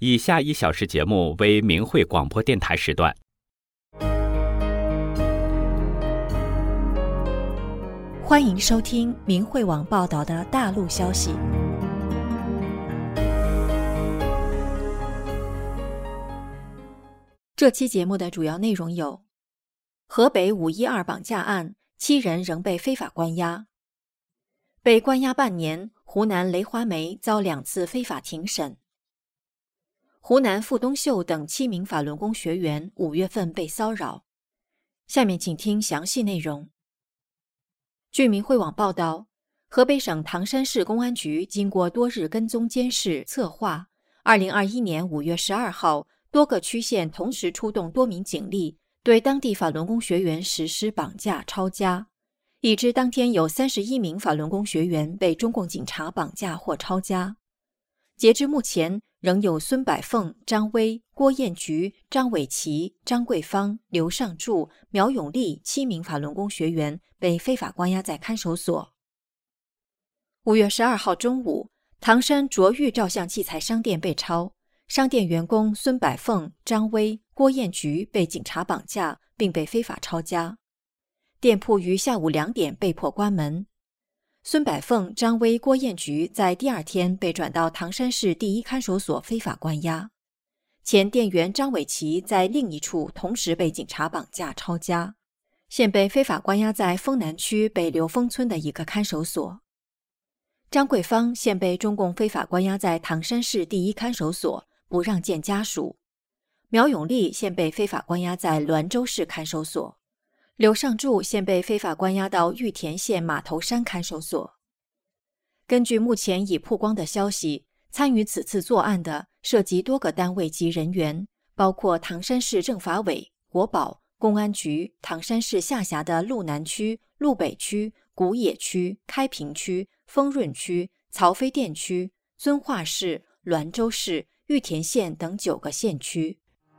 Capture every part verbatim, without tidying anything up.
以下一小时节目为明慧广播电台时段。 欢迎收听明慧网报道的大陆消息。这期节目的主要内容有：河北五一二绑架案，七人仍被非法关押；被关押半年，湖南雷华梅遭两次非法庭审；湖南傅东秀等七名法轮功学员五月份被骚扰。下面请听详细内容。据明慧网报道，河北省唐山市公安局经过多日跟踪监视策划，二零二一年五月十二号，多个区县同时出动多名警力，对当地法轮功学员实施绑架抄家，已知当天有三十一名法轮功学员被中共警察绑架或抄家。截至目前，仍有孙百凤、张威、郭艳菊、张伟奇、张桂芳、刘尚柱、苗永利七名法轮功学员被非法关押在看守所。五月十二号中午，唐山卓玉照相器材商店被抄，商店员工孙百凤、张威、郭艳菊被警察绑架并被非法抄家，店铺于下午两点被迫关门。孙百凤、张威、郭艳菊在第二天被转到唐山市第一看守所非法关押，前店员张伟奇在另一处同时被警察绑架抄家，现被非法关押在丰南区北流峰村的一个看守所。张桂芳现被中共非法关押在唐山市第一看守所，不让见家属。苗永利现被非法关押在滦州市看守所。刘尚柱现被非法关押到玉田县马头山看守所。根据目前已曝光的消息，参与此次作案的涉及多个单位及人员，包括唐山市政法委、国保、公安局、唐山市下辖的路南区、路北区、古冶区、开平区、丰润区、曹妃甸区、遵化市、滦州市、玉田县等九个县区。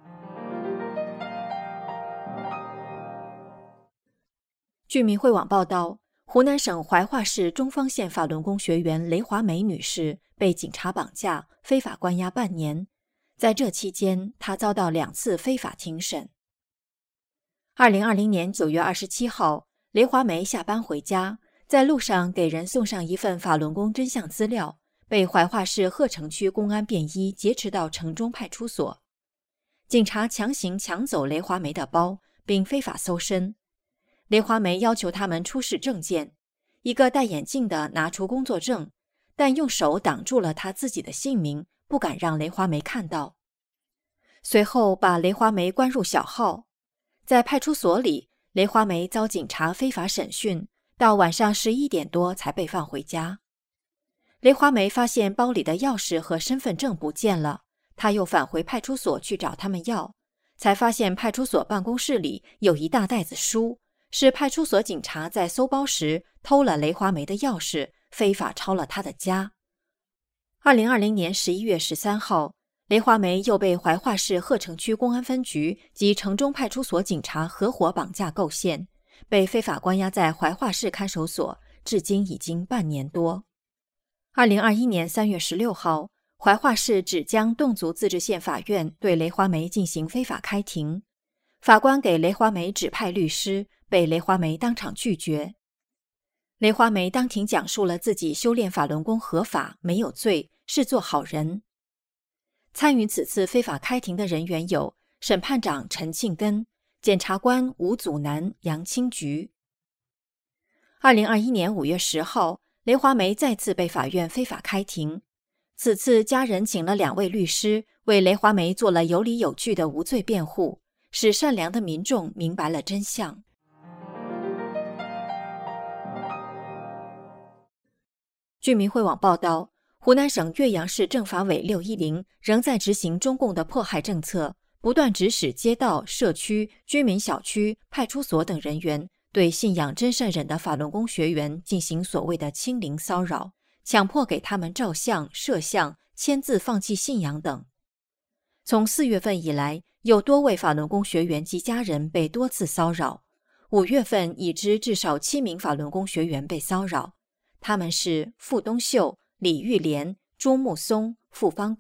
据明慧网报道，湖南省怀化市中方县法轮功学员雷华梅女士被警察绑架，非法关押半年。在这期间，她遭到两次非法庭审。二零二零年九月二十七号，雷华梅下班回家，在路上给人送上一份法轮功真相资料，被怀化市鹤城区公安便衣劫持到城中派出所。警察强行抢走雷华梅的包，并非法搜身。雷华梅要求他们出示证件，一个戴眼镜的拿出工作证，但用手挡住了他自己的姓名，不敢让雷华梅看到。随后把雷华梅关入小号。在派出所里，雷华梅遭警察非法审讯，到晚上十一点多才被放回家。雷华梅发现包里的钥匙和身份证不见了，她又返回派出所去找他们要，才发现派出所办公室里有一大袋子书，是派出所警察在搜包时偷了雷华梅的钥匙，非法抄了她的家。二零二零年十一月十三号，雷华梅又被怀化市鹤城区公安分局及城中派出所警察合伙绑架构陷，被非法关押在怀化市看守所，至今已经半年多。二零二一年三月十六号，怀化市芷江侗族自治县法院对雷华梅进行非法开庭，法官给雷华梅指派律师，被雷华梅当场拒绝。雷华梅当庭讲述了自己修炼法轮功合法，没有罪，是做好人。参与此次非法开庭的人员有审判长陈庆根、检察官吴祖南、杨清菊。二零二一年五月十号，雷华梅再次被法院非法开庭，此次家人请了两位律师，为雷华梅做了有理有据的无罪辩护，使善良的民众明白了真相。据明慧网报道，湖南省岳阳市政法委六一零仍在执行中共的迫害政策，不断指使街道、社区、居民小区、派出所等人员对信仰真善忍的法轮功学员进行所谓的清零骚扰，强迫给他们照相、摄像、签字放弃信仰等。从四月份以来，有多位法轮功学员及家人被多次骚扰，五月份已知至少七名法轮功学员被骚扰，他们是傅东秀、李玉莲、朱木松、傅方贵、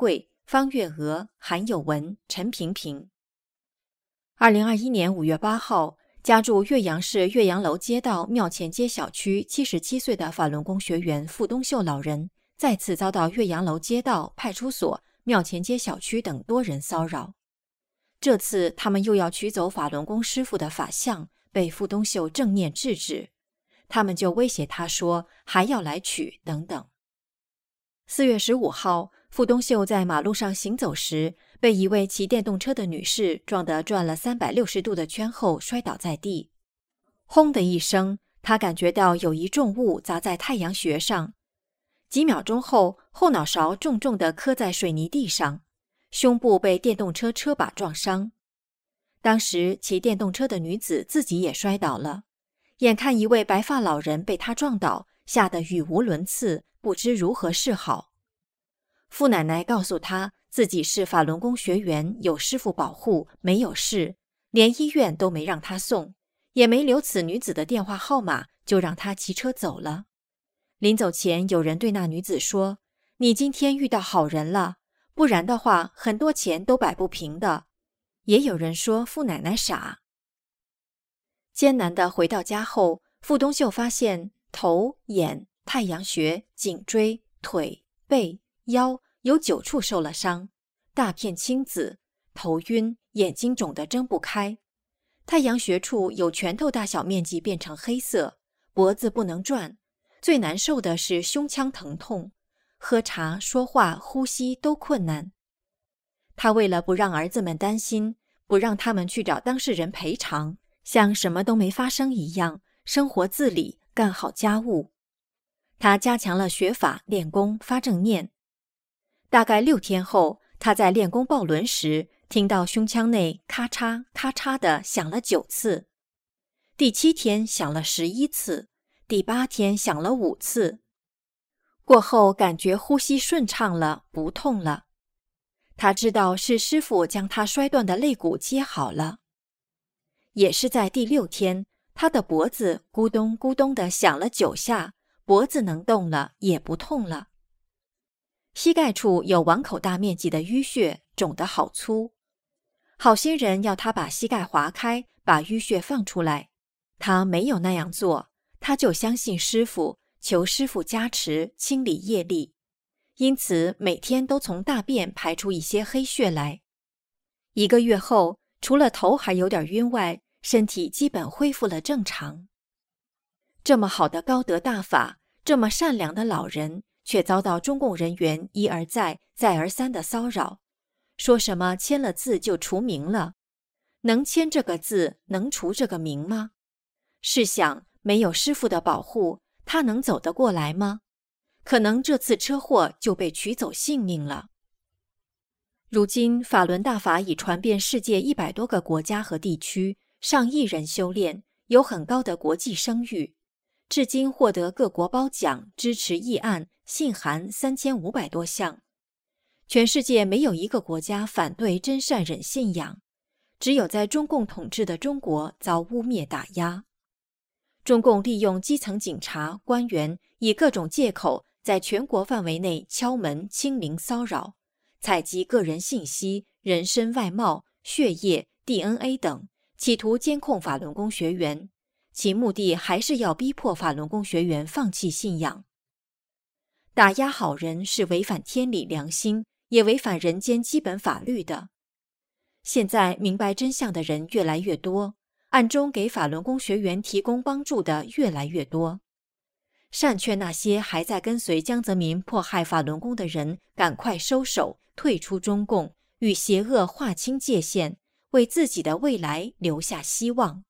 方月娥、韩有文、陈萍萍。二零二一年五月八号，家住岳阳市岳阳楼街道庙前街小区七十七岁的法轮功学员傅东秀老人，再次遭到岳阳楼街道、派出所、庙前街小区等多人骚扰。这次他们又要取走法轮功师傅的法相，被傅东秀正面制止，他们就威胁他说还要来取等等。四月十五号，傅东秀在马路上行走时，被一位骑电动车的女士撞得转了三百六十度的圈后摔倒在地。轰的一声，他感觉到有一重物砸在太阳穴上，几秒钟后，后脑勺重重地磕在水泥地上，胸部被电动车车把撞伤。当时骑电动车的女子自己也摔倒了，眼看一位白发老人被她撞倒，吓得语无伦次，不知如何是好。傅奶奶告诉她，自己是法轮功学员，有师傅保护，没有事，连医院都没让她送，也没留此女子的电话号码，就让她骑车走了。临走前，有人对那女子说：“你今天遇到好人了，不然的话，很多钱都摆不平的。”也有人说傅奶奶傻。艰难地回到家后，傅东秀发现头、眼、太阳穴、颈椎、腿、背、腰有九处受了伤，大片青紫，头晕，眼睛肿得睁不开。太阳穴处有拳头大小面积变成黑色，脖子不能转，最难受的是胸腔疼痛，喝茶、说话、呼吸都困难。他为了不让儿子们担心，不让他们去找当事人赔偿，像什么都没发生一样，生活自理，干好家务。他加强了学法、练功、发正念。大概六天后，他在练功抱轮时，听到胸腔内咔嚓咔嚓的响了九次。第七天响了十一次，第八天响了五次。过后感觉呼吸顺畅了，不痛了。他知道是师傅将他摔断的肋骨接好了。也是在第六天，他的脖子咕咚咕咚地响了九下，脖子能动了，也不痛了。膝盖处有碗口大面积的淤血，肿得好粗。好心人要他把膝盖划开，把淤血放出来，他没有那样做，他就相信师傅，求师傅加持，清理业力。因此每天都从大便排出一些黑血来。一个月后，除了头还有点晕外，身体基本恢复了正常。这么好的高德大法，这么善良的老人，却遭到中共人员一而再、再而三的骚扰，说什么签了字就除名了。能签这个字，能除这个名吗？试想，没有师傅的保护，他能走得过来吗？可能这次车祸就被取走性命了。如今法轮大法已传遍世界一百多个国家和地区，上亿人修炼，有很高的国际声誉，至今获得各国褒奖、支持议案、信函三千五百多项。全世界没有一个国家反对真善忍信仰，只有在中共统治的中国遭污蔑打压。中共利用基层警察、官员，以各种借口在全国范围内敲门、清零骚扰，采集个人信息、人身外貌、血液、D N A 等，企图监控法轮功学员，其目的还是要逼迫法轮功学员放弃信仰。打压好人是违反天理良心，也违反人间基本法律的。现在明白真相的人越来越多，暗中给法轮功学员提供帮助的越来越多。善劝那些还在跟随江泽民迫害法轮功的人赶快收手，退出中共，与邪恶划清界限，为自己的未来留下希望。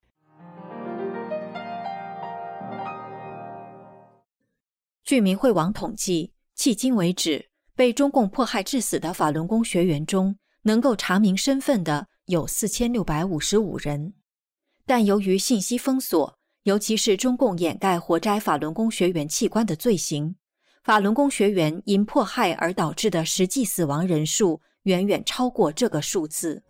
据明慧网统计，迄今为止，被中共迫害致死的法轮功学员中，能够查明身份的有四千六百五十五人。但由于信息封锁，尤其是中共掩盖活摘法轮功学员器官的罪行，法轮功学员因迫害而导致的实际死亡人数远远超过这个数字。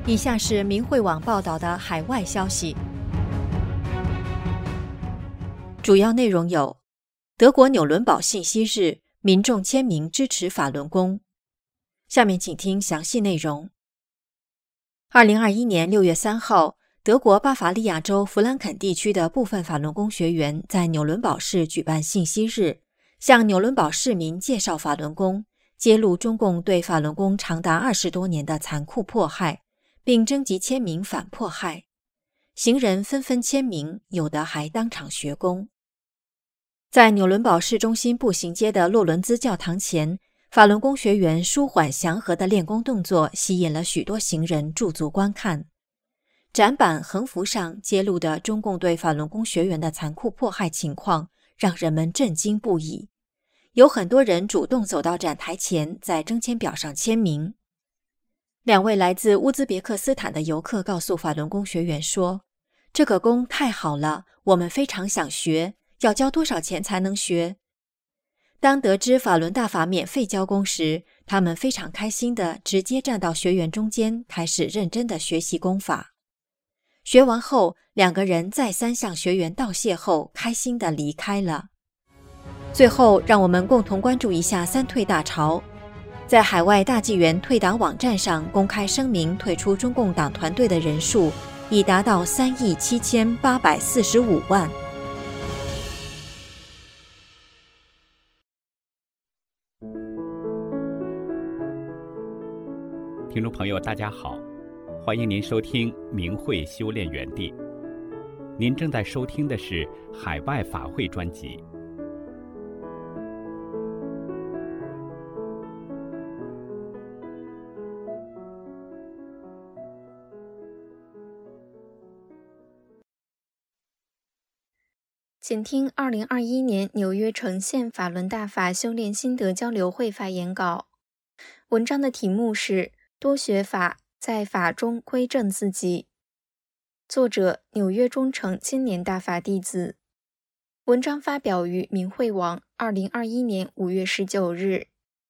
以下是明慧网报道的海外消息，主要内容有：德国纽伦堡信息日，民众签名支持法轮功。下面请听详细内容。二零二一年六月三号，德国巴伐利亚州弗兰肯地区的部分法轮功学员在纽伦堡市举办信息日，向纽伦堡市民介绍法轮功，揭露中共对法轮功长达二十多年的残酷迫害，并征集签名反迫害。行人纷纷签名，有的还当场学功。在纽伦堡市中心步行街的洛伦兹教堂前，法轮功学员舒缓祥和的练功动作吸引了许多行人驻足观看。展板横幅上揭露的中共对法轮功学员的残酷迫害情况让人们震惊不已，有很多人主动走到展台前，在征签表上签名。两位来自乌兹别克斯坦的游客告诉法轮功学员说，这个功太好了，我们非常想学，要交多少钱才能学？当得知法轮大法免费教功时，他们非常开心地直接站到学员中间，开始认真地学习功法。学完后，两个人再三向学员道谢后，开心地离开了。最后，让我们共同关注一下三退大潮。在海外大纪元退党网站上公开声明退出中共党团队的人数已达到三亿七千八百四十五万。 听众朋友大家好，欢迎您收听明慧修炼园地。您正在收听的是海外法会专辑。 请听二零二一年纽约城县法轮大法修炼心得交流会发言稿。文章的题目是多学法，在法中归正自己。作者：纽约中城青年大法弟子。文章发表于明慧网，二零二一年五月十九日。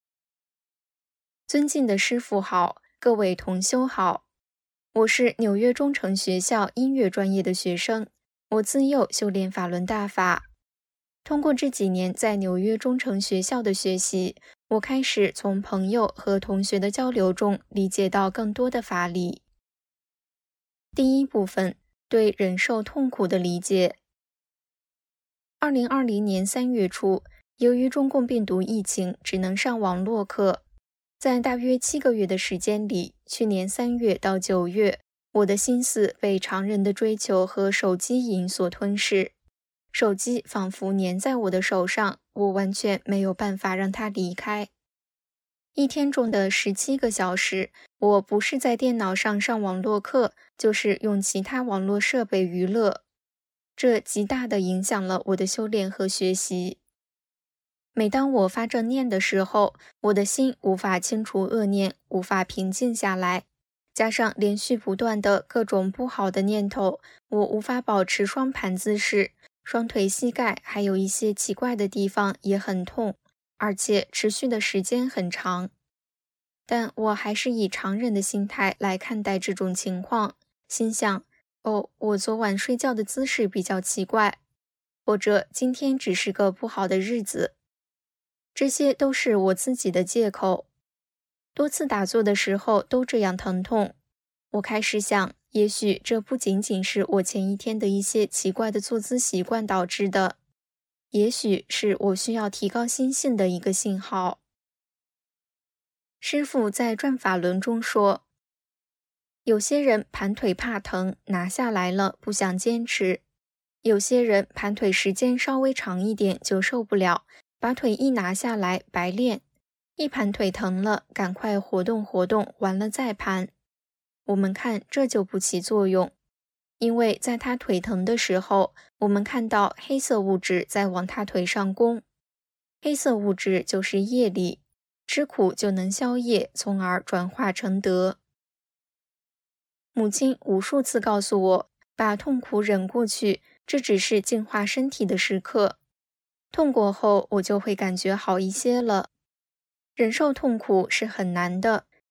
尊敬的师父好，各位同修好，我是纽约中城学校音乐专业的学生。我自幼修炼法轮大法，通过这几年在纽约中城学校的学习，我开始从朋友和同学的交流中理解到更多的法理。第一部分，对忍受痛苦的理解。二零二零年三月初，由于中共病毒疫情只能上网络课，在大约七个月的时间里，去年三月到九月，我的心思被常人的追求和手机瘾所吞噬，手机仿佛粘在我的手上，我完全没有办法让它离开。一天中的十七个小时，我不是在电脑上上网络课，就是用其他网络设备娱乐，这极大地影响了我的修炼和学习。每当我发正念的时候，我的心无法清除恶念，无法平静下来。加上连续不断的各种不好的念头，我无法保持双盘姿势，双腿、膝盖还有一些奇怪的地方也很痛，而且持续的时间很长。但我还是以常人的心态来看待这种情况，心想，哦，我昨晚睡觉的姿势比较奇怪，或者今天只是个不好的日子。这些都是我自己的借口。多次打坐的时候都这样疼痛，我开始想，也许这不仅仅是我前一天的一些奇怪的坐姿习惯导致的，也许是我需要提高心性的一个信号。师父在转法轮中说，有些人盘腿怕疼，拿下来了不想坚持；有些人盘腿时间稍微长一点就受不了，把腿一拿下来白练。一盘腿疼了，赶快活动活动，完了再盘。我们看这就不起作用，因为在他腿疼的时候，我们看到黑色物质在往他腿上攻。黑色物质就是业力，吃苦就能消业，从而转化成德。母亲无数次告诉我，把痛苦忍过去，这只是净化身体的时刻。痛过后，我就会感觉好一些了。忍受痛苦是很难的，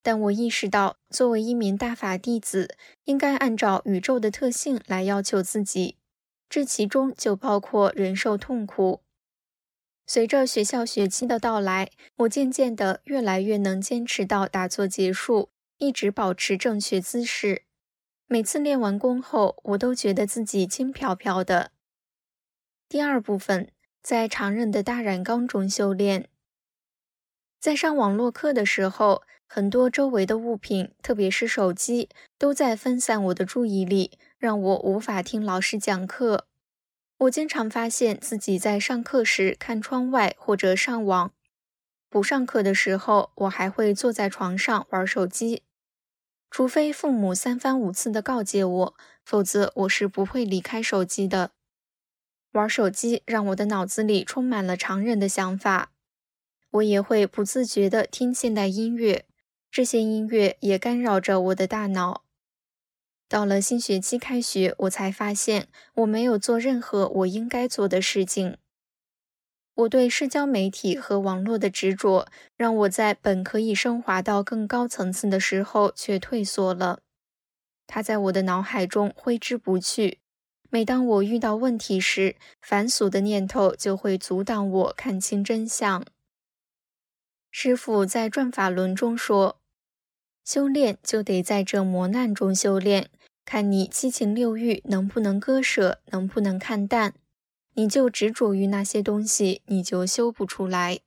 但我意识到，作为一名大法弟子，应该按照宇宙的特性来要求自己，这其中就包括忍受痛苦。随着学校学期的到来，我渐渐地越来越能坚持到打坐结束，一直保持正确姿势。每次练完功后，我都觉得自己轻飘飘的。第二部分，在常人的大染缸中修炼。在上网络课的时候，很多周围的物品，特别是手机，都在分散我的注意力，让我无法听老师讲课。我经常发现自己在上课时看窗外或者上网，不上课的时候，我还会坐在床上玩手机。除非父母三番五次地告诫我，否则我是不会离开手机的。玩手机让我的脑子里充满了常人的想法。我也会不自觉地听现代音乐，这些音乐也干扰着我的大脑。到了新学期开学，我才发现我没有做任何我应该做的事情。我对社交媒体和网络的执着，让我在本可以升华到更高层次的时候却退缩了。它在我的脑海中挥之不去。每当我遇到问题时，凡俗的念头就会阻挡我看清真相。师父在转法轮中说，修炼就得在这磨难中修炼，看你七情六欲能不能割舍，能不能看淡。你就执着于那些东西，你就修不出来。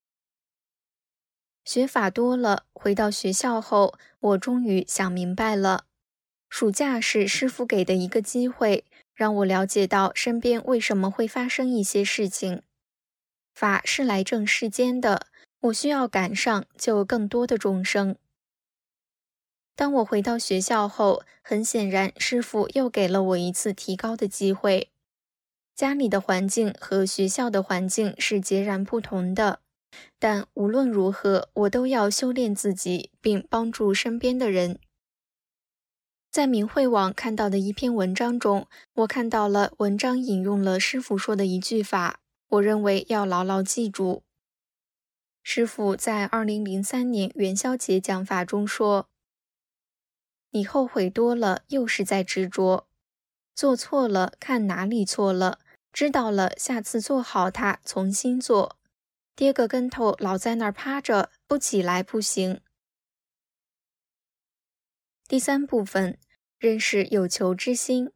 学法多了，回到学校后，我终于想明白了。暑假是师父给的一个机会，让我了解到身边为什么会发生一些事情。法是来正世间的，我需要赶上救更多的众生。当我回到学校后，很显然师父又给了我一次提高的机会。家里的环境和学校的环境是截然不同的，但无论如何，我都要修炼自己，并帮助身边的人。在明慧网看到的一篇文章中，我看到了文章引用了师父说的一句法，我认为要牢牢记住。师父在二零零三年元宵节讲法中说，你后悔多了，又是在执着。做错了，看哪里错了，知道了，下次做好它，重新做。跌个跟头，老在那儿趴着，不起来不行。第三部分，认识有求之心。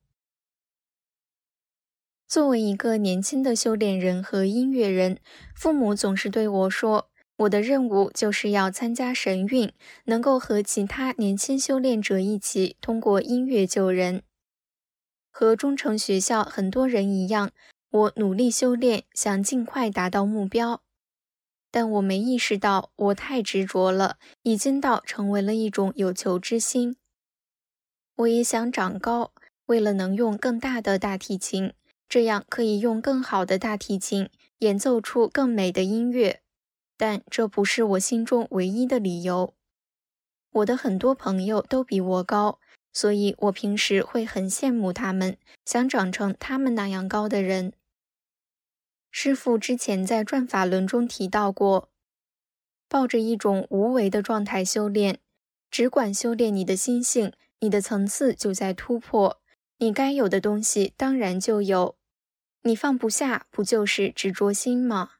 作为一个年轻的修炼人和音乐人，父母总是对我说，我的任务就是要参加神韵，能够和其他年轻修炼者一起通过音乐救人。和中诚学校很多人一样，我努力修炼，想尽快达到目标。但我没意识到，我太执着了，已经到成为了一种有求之心。我也想长高，为了能用更大的大提琴，这样可以用更好的大提琴演奏出更美的音乐。但这不是我心中唯一的理由。我的很多朋友都比我高，所以我平时会很羡慕他们，想长成他们那样高的人。师父之前在转法轮中提到过，抱着一种无为的状态修炼，只管修炼你的心性，你的层次就在突破，你该有的东西当然就有。你放不下，不就是执着心吗？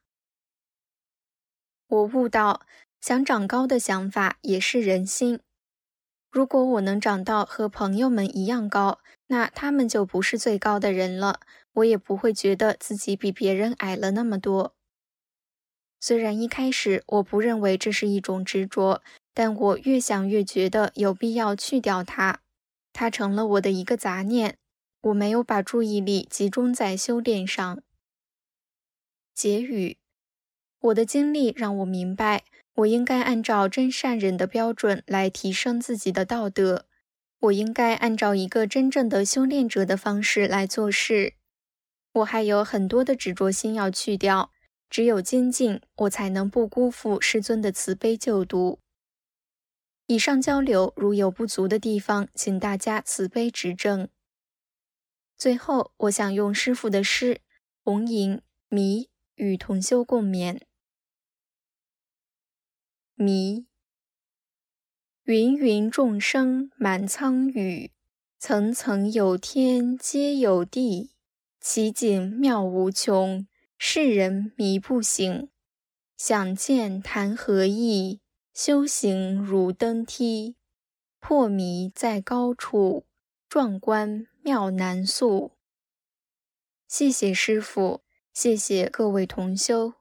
我悟到，想长高的想法也是人心。如果我能长到和朋友们一样高，那他们就不是最高的人了，我也不会觉得自己比别人矮了那么多。虽然一开始我不认为这是一种执着，但我越想越觉得有必要去掉它。它成了我的一个杂念，我没有把注意力集中在修炼上。结语，我的经历让我明白，我应该按照真善人的标准来提升自己的道德。我应该按照一个真正的修炼者的方式来做事。我还有很多的执着心要去掉，只有精进，我才能不辜负师尊的慈悲救度。以上交流如有不足的地方，请大家慈悲指正。最后，我想用师父的诗《红萤》迷与同修共勉。迷， 芸芸众生满苍宇，层层有天皆有地，其景妙无穷，世人迷不醒。想见谈何易，修行如登梯，破迷在高处，壮观妙难诉。谢谢师父，谢谢各位同修。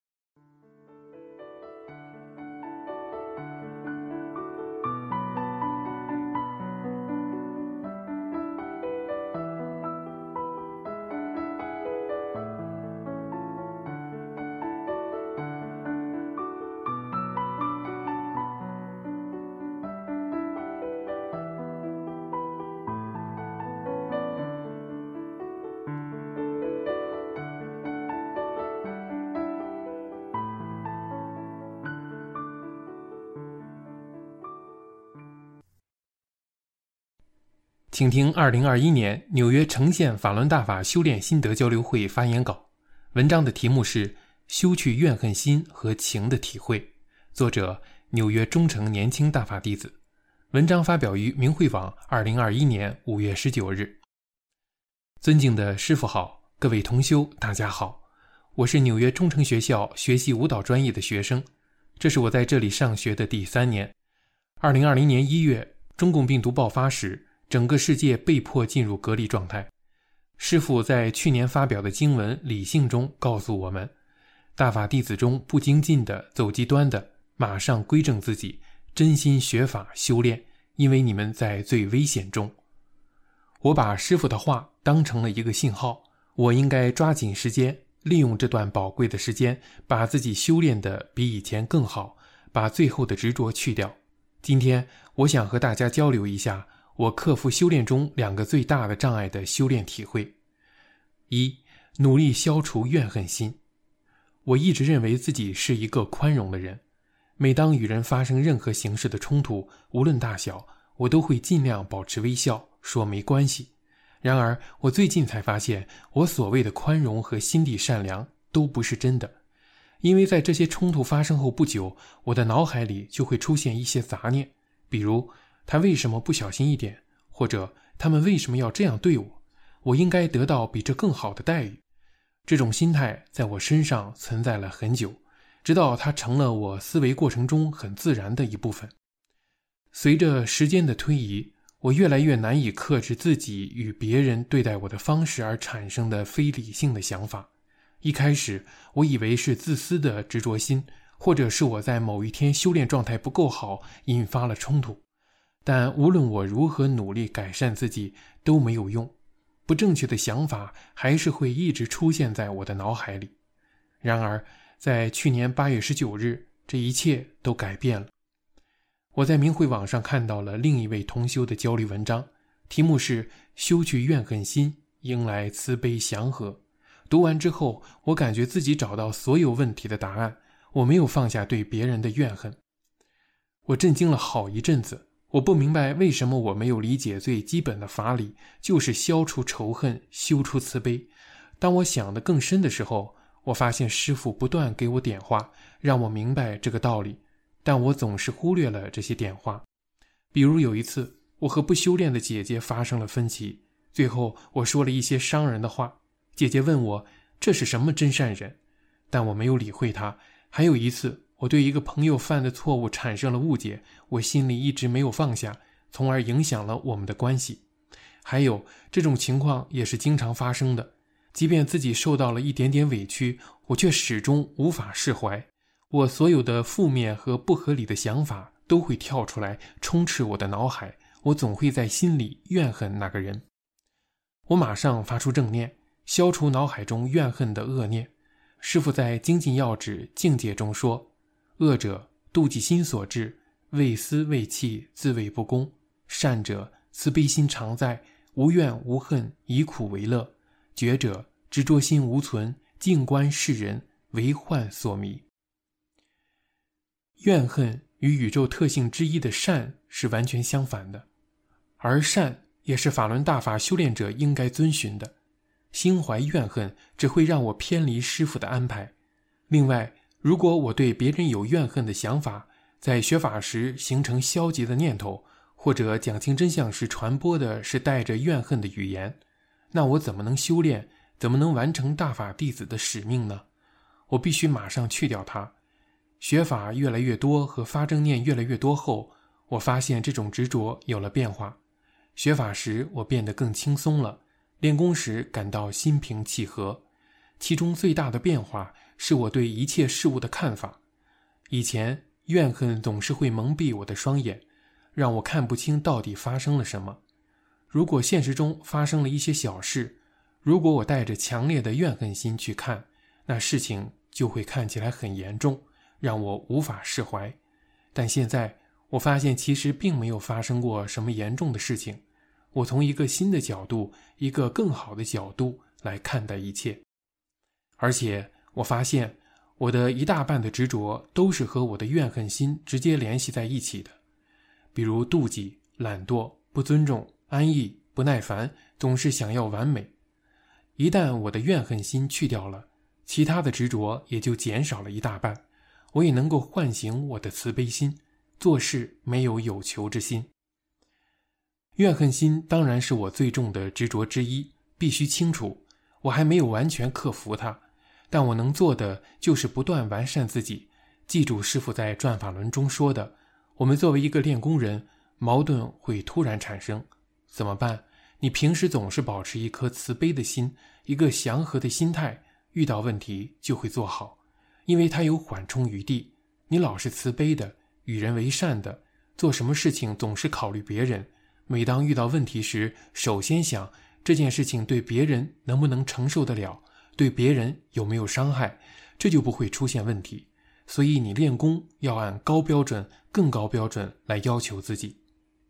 请听二零二一年纽约城县法轮大法修炼心得交流会发言稿，文章的题目是修去怨恨心和情的体会，作者纽约中诚年轻大法弟子，文章发表于明慧网二零二一年五月十九日。尊敬的师父好，各位同修大家好，我是纽约中诚学校学习舞蹈专业的学生，这是我在这里上学的第三年。二零二零年一月，中共病毒爆发时，整个世界被迫进入隔离状态。师父在去年发表的经文《理性》中告诉我们，大法弟子中不精进的、走极端的，马上归正自己，真心学法修炼，因为你们在最危险中。我把师父的话当成了一个信号，我应该抓紧时间，利用这段宝贵的时间，把自己修炼的比以前更好，把最后的执着去掉。今天我想和大家交流一下我克服修炼中两个最大的障碍的修炼体会。一、努力消除怨恨心。我一直认为自己是一个宽容的人，每当与人发生任何形式的冲突，无论大小，我都会尽量保持微笑，说没关系。然而我最近才发现，我所谓的宽容和心地善良都不是真的，因为在这些冲突发生后不久，我的脑海里就会出现一些杂念，比如他为什么不小心一点，或者他们为什么要这样对我，我应该得到比这更好的待遇。这种心态在我身上存在了很久，直到它成了我思维过程中很自然的一部分。随着时间的推移，我越来越难以克制自己与别人对待我的方式而产生的非理性的想法。一开始我以为是自私的执着心，或者是我在某一天修炼状态不够好，引发了冲突。但无论我如何努力改善自己都没有用，不正确的想法还是会一直出现在我的脑海里。然而在去年八月十九日，这一切都改变了。我在明慧网上看到了另一位同修的交流文章，题目是修去怨恨心，迎来慈悲祥和。读完之后，我感觉自己找到所有问题的答案，我没有放下对别人的怨恨。我震惊了好一阵子，我不明白为什么我没有理解最基本的法理，就是消除仇恨，修出慈悲。当我想得更深的时候，我发现师父不断给我点化，让我明白这个道理，但我总是忽略了这些点化。比如有一次，我和不修炼的姐姐发生了分歧，最后我说了一些伤人的话，姐姐问我这是什么真善人，但我没有理会她。还有一次，我对一个朋友犯的错误产生了误解，我心里一直没有放下，从而影响了我们的关系。还有，这种情况也是经常发生的，即便自己受到了一点点委屈，我却始终无法释怀。我所有的负面和不合理的想法都会跳出来，充斥我的脑海，我总会在心里怨恨那个人。我马上发出正念，消除脑海中怨恨的恶念。师父在精进要旨境界中说，恶者妒忌心所致，为私为气，自谓不公；善者慈悲心常在，无怨无恨，以苦为乐；觉者执着心无存，静观世人，为幻所迷。怨恨与宇宙特性之一的善是完全相反的，而善也是法轮大法修炼者应该遵循的。心怀怨恨只会让我偏离师父的安排。另外，如果我对别人有怨恨的想法， 在学法时形成消极的念头，或者讲清真相时传播的是带着怨恨的语言，那我怎么能修炼，怎么能完成大法弟子的使命呢？我必须马上去掉它。学法越来越多和发正念越来越多后，我发现这种执着有了变化。学法时我变得更轻松了，练功时感到心平气和。其中最大的变化是我对一切事物的看法。以前怨恨总是会蒙蔽我的双眼，让我看不清到底发生了什么。如果现实中发生了一些小事，如果我带着强烈的怨恨心去看，那事情就会看起来很严重，让我无法释怀。但现在我发现其实并没有发生过什么严重的事情，我从一个新的角度，一个更好的角度来看待一切。而且我发现我的一大半的执着都是和我的怨恨心直接联系在一起的，比如妒忌、懒惰、不尊重、安逸、不耐烦，总是想要完美。一旦我的怨恨心去掉了，其他的执着也就减少了一大半，我也能够唤醒我的慈悲心，做事没有有求之心。怨恨心当然是我最重的执着之一，必须清楚，我还没有完全克服它，但我能做的就是不断完善自己。记住师父在转法轮中说的，我们作为一个练功人，矛盾会突然产生，怎么办？你平时总是保持一颗慈悲的心，一个祥和的心态，遇到问题就会做好，因为它有缓冲余地。你老是慈悲的，与人为善的，做什么事情总是考虑别人，每当遇到问题时，首先想这件事情对别人能不能承受得了，对别人有没有伤害，这就不会出现问题。所以你练功要按高标准、更高标准来要求自己。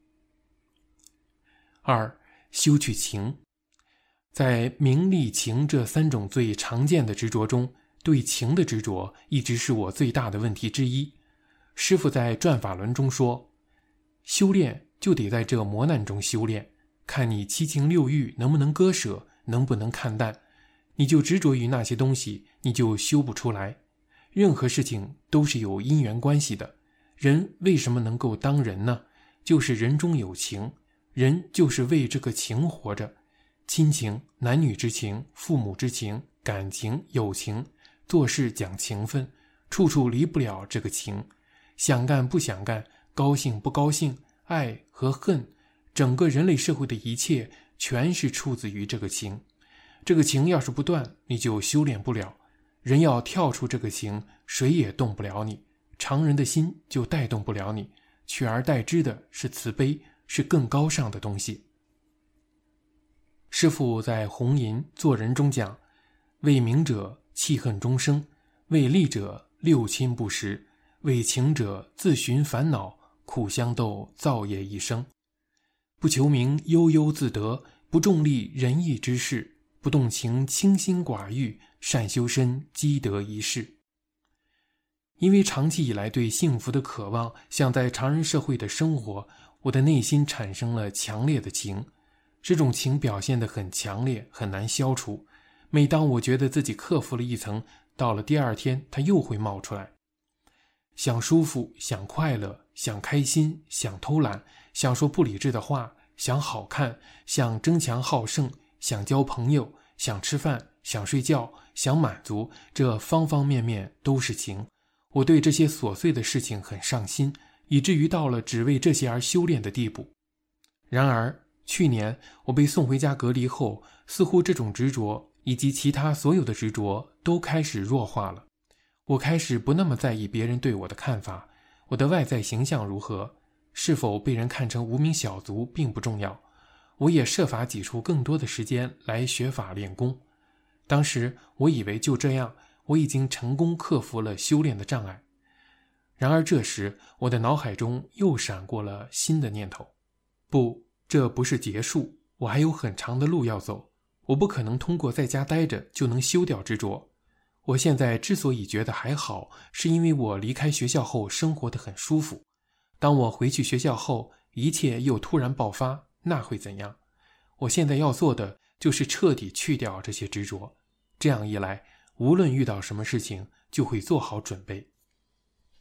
二、修去情。在名利情这三种最常见的执着中，对情的执着一直是我最大的问题之一。师父在转法轮中说，修炼就得在这磨难中修炼，看你七情六欲能不能割舍，能不能看淡。你就执着于那些东西，你就修不出来。任何事情都是有因缘关系的。人为什么能够当人呢？就是人中有情，人就是为这个情活着。亲情、男女之情、父母之情、感情、友情，做事讲情分，处处离不了这个情。想干不想干，高兴不高兴，爱和恨，整个人类社会的一切全是出自于这个情。这个情要是不断，你就修炼不了。人要跳出这个情，谁也动不了你，常人的心就带动不了你，取而代之的是慈悲，是更高尚的东西。师父在红吟做人中讲，为名者气恨终生，为利者六亲不识，为情者自寻烦恼，苦相斗造业一生。不求名悠悠自得，不重利仁义之事，不动情清心寡欲，善修身积德一世。因为长期以来对幸福的渴望，像在常人社会的生活，我的内心产生了强烈的情。这种情表现得很强烈，很难消除。每当我觉得自己克服了一层，到了第二天它又会冒出来。想舒服，想快乐，想开心，想偷懒，想说不理智的话，想好看，想争强好胜，想交朋友，想吃饭，想睡觉，想满足，这方方面面都是情。我对这些琐碎的事情很上心，以至于到了只为这些而修炼的地步。然而去年我被送回家隔离后，似乎这种执着以及其他所有的执着都开始弱化了。我开始不那么在意别人对我的看法，我的外在形象如何，是否被人看成无名小卒并不重要。我也设法挤出更多的时间来学法练功。当时我以为就这样，我已经成功克服了修炼的障碍。然而这时我的脑海中又闪过了新的念头，不，这不是结束，我还有很长的路要走，我不可能通过在家待着就能修掉执着。我现在之所以觉得还好，是因为我离开学校后生活得很舒服。当我回去学校后，一切又突然爆发，那会怎样？我现在要做的就是彻底去掉这些执着，这样一来，无论遇到什么事情，就会做好准备。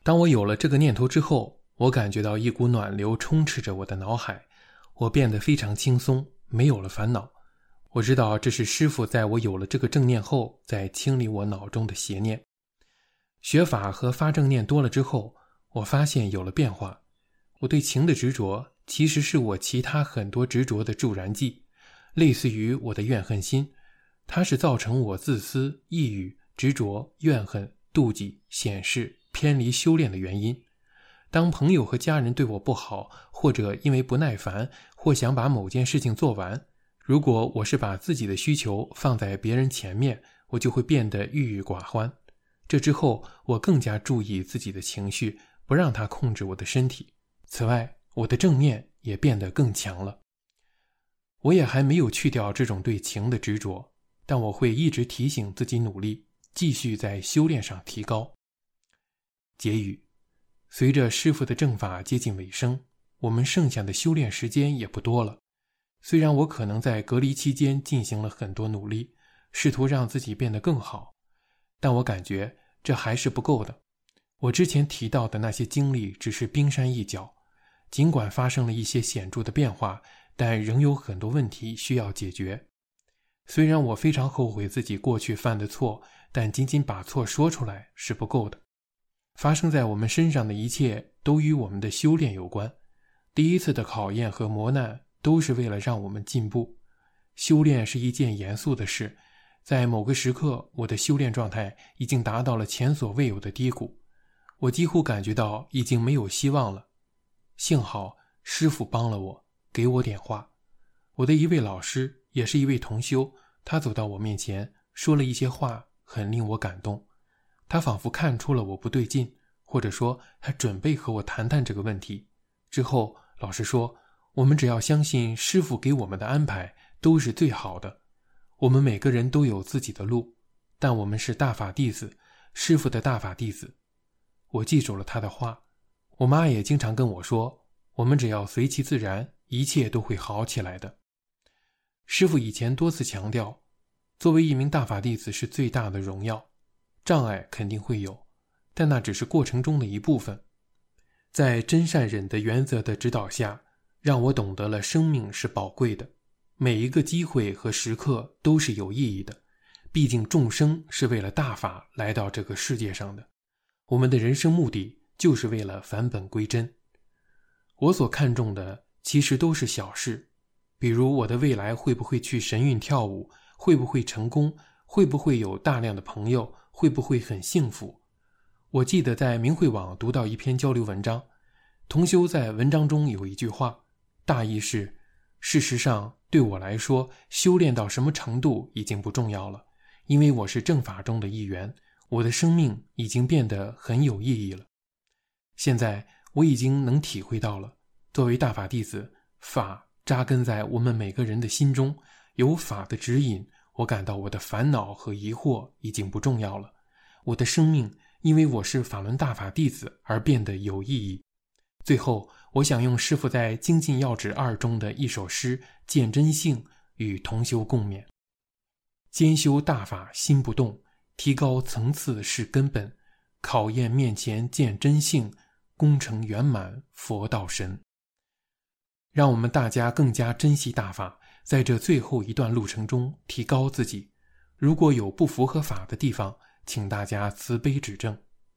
当我有了这个念头之后，我感觉到一股暖流充斥着我的脑海，我变得非常轻松，没有了烦恼。我知道这是师父在我有了这个正念后，在清理我脑中的邪念。学法和发正念多了之后，我发现有了变化。我对情的执着，其实是我其他很多执着的助燃剂，类似于我的怨恨心，它是造成我自私、抑郁、执着、怨恨、妒忌、显示、偏离修炼的原因。当朋友和家人对我不好，或者因为不耐烦，或想把某件事情做完，如果我是把自己的需求放在别人前面，我就会变得郁郁寡欢。这之后，我更加注意自己的情绪，不让它控制我的身体。此外，我的正念也变得更强了。我也还没有去掉这种对情的执着，但我会一直提醒自己努力，继续在修炼上提高。结语：随着师父的正法接近尾声，我们剩下的修炼时间也不多了。虽然我可能在隔离期间进行了很多努力，试图让自己变得更好，但我感觉这还是不够的。我之前提到的那些经历只是冰山一角，尽管发生了一些显著的变化，但仍有很多问题需要解决。虽然我非常后悔自己过去犯的错，但仅仅把错说出来是不够的。发生在我们身上的一切都与我们的修炼有关，第一次的考验和磨难都是为了让我们进步。修炼是一件严肃的事，在某个时刻，我的修炼状态已经达到了前所未有的低谷，我几乎感觉到已经没有希望了。幸好师父帮了我，给我点话。我的一位老师，也是一位同修，他走到我面前，说了一些话，很令我感动。他仿佛看出了我不对劲，或者说他准备和我谈谈这个问题。之后老师说，我们只要相信师父给我们的安排都是最好的。我们每个人都有自己的路，但我们是大法弟子，师父的大法弟子。我记住了他的话。我妈也经常跟我说，我们只要随其自然，一切都会好起来的。师父以前多次强调，作为一名大法弟子是最大的荣耀，障碍肯定会有，但那只是过程中的一部分。在真善忍的原则的指导下，让我懂得了生命是宝贵的，每一个机会和时刻都是有意义的。毕竟众生是为了大法来到这个世界上的，我们的人生目的就是为了返本归真。我所看重的其实都是小事，比如我的未来会不会去神韵跳舞，会不会成功，会不会有大量的朋友，会不会很幸福。我记得在明慧网读到一篇交流文章，同修在文章中有一句话，大意是，事实上对我来说，修炼到什么程度已经不重要了，因为我是正法中的一员，我的生命已经变得很有意义了。现在我已经能体会到了，作为大法弟子，法扎根在我们每个人的心中，有法的指引，我感到我的烦恼和疑惑已经不重要了。我的生命因为我是法轮大法弟子而变得有意义。最后，我想用师父在《精进要旨二》中的一首诗《见真性》与同修共勉。兼修大法心不动，提高层次是根本，考验面前见真性，功成圆满佛道神。让我们大家更加珍惜大法，在这最后一段路程中提高自己。如果有不符合法的地方，请大家慈悲指正。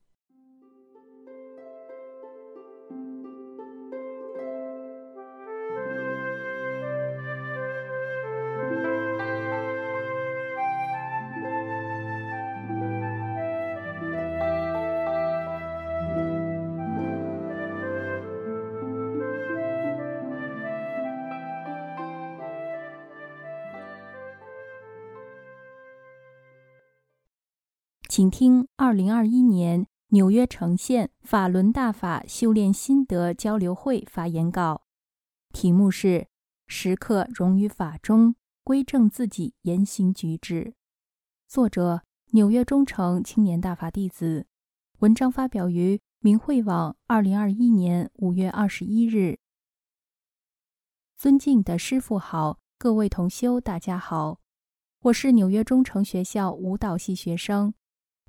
请听二零二一年纽约城县法轮大法修炼心得交流会发言稿，题目是时刻融于法中，归正自己言行举止。作者纽约中诚青年大法弟子，文章发表于明慧网二零二一年五月二十一日。尊敬的师父好，各位同修大家好，我是纽约中诚学校舞蹈系学生。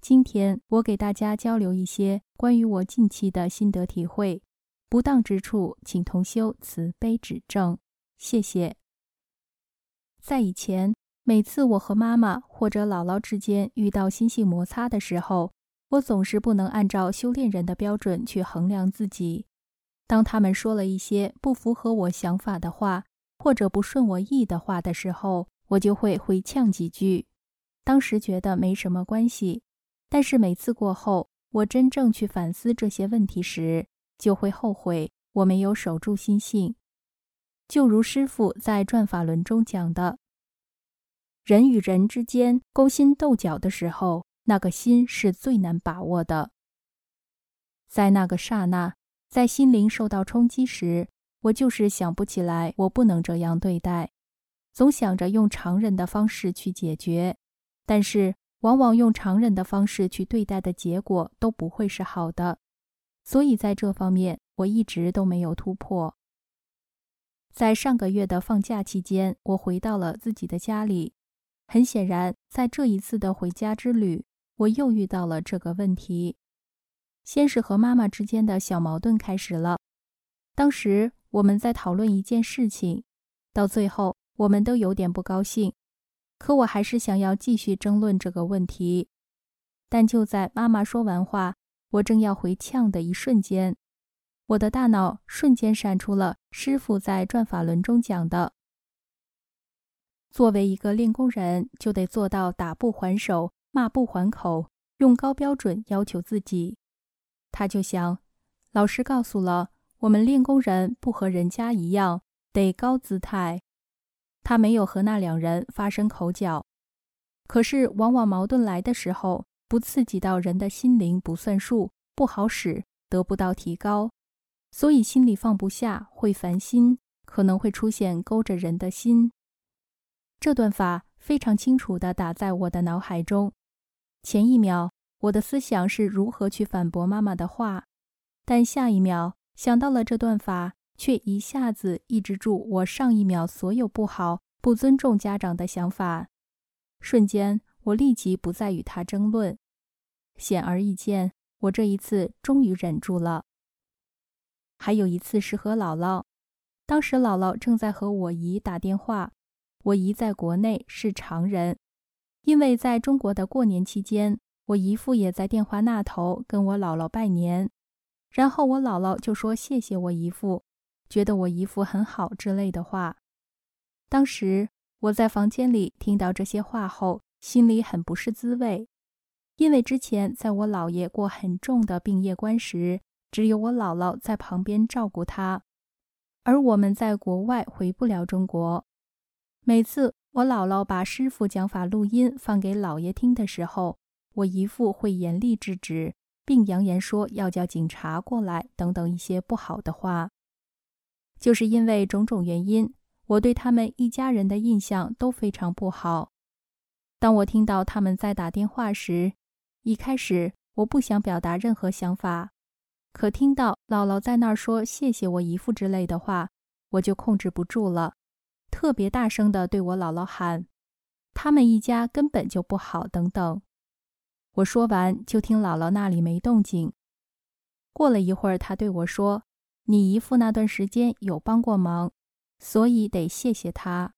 今天我给大家交流一些关于我近期的心得体会，不当之处请同修慈悲指正，谢谢。在以前，每次我和妈妈或者姥姥之间遇到心性摩擦的时候，我总是不能按照修炼人的标准去衡量自己。当他们说了一些不符合我想法的话，或者不顺我意的话的时候，我就会回呛几句。当时觉得没什么关系，但是每次过后，我真正去反思这些问题时，就会后悔我没有守住心性。就如师父在转法轮中讲的，人与人之间勾心斗角的时候，那个心是最难把握的。在那个刹那，在心灵受到冲击时，我就是想不起来我不能这样对待，总想着用常人的方式去解决，但是往往用常人的方式去对待的结果都不会是好的，所以在这方面我一直都没有突破。在上个月的放假期间，我回到了自己的家里。很显然，在这一次的回家之旅，我又遇到了这个问题。先是和妈妈之间的小矛盾开始了。当时我们在讨论一件事情，到最后我们都有点不高兴，可我还是想要继续争论这个问题。但就在妈妈说完话，我正要回呛的一瞬间，我的大脑瞬间闪出了师父在转法轮中讲的，作为一个练功人，就得做到打不还手，骂不还口，用高标准要求自己。他就想，老师告诉了我们练功人不和人家一样，得高姿态。他没有和那两人发生口角，可是往往矛盾来的时候，不刺激到人的心灵不算数，不好使，得不到提高，所以心里放不下，会烦心，可能会出现勾着人的心。这段法非常清楚地打在我的脑海中。前一秒，我的思想是如何去反驳妈妈的话，但下一秒想到了这段法，却一下子抑制住我上一秒所有不好、不尊重家长的想法。瞬间，我立即不再与他争论。显而易见，我这一次终于忍住了。还有一次是和姥姥，当时姥姥正在和我姨打电话，我姨在国内是常人，因为在中国的过年期间，我姨父也在电话那头跟我姥姥拜年，然后我姥姥就说谢谢我姨父，觉得我姨父很好之类的话。当时我在房间里听到这些话后，心里很不是滋味，因为之前在我姥爷过很重的病夜关时，只有我姥姥在旁边照顾他，而我们在国外回不了中国。每次我姥姥把师父讲法录音放给姥爷听的时候，我姨父会严厉制止，并扬言说要叫警察过来等等一些不好的话。就是因为种种原因，我对他们一家人的印象都非常不好。当我听到他们在打电话时，一开始我不想表达任何想法，可听到姥姥在那儿说谢谢我姨父之类的话，我就控制不住了，特别大声地对我姥姥喊，他们一家根本就不好等等。我说完就听姥姥那里没动静。过了一会儿，她对我说，你姨父那段时间有帮过忙，所以得谢谢他。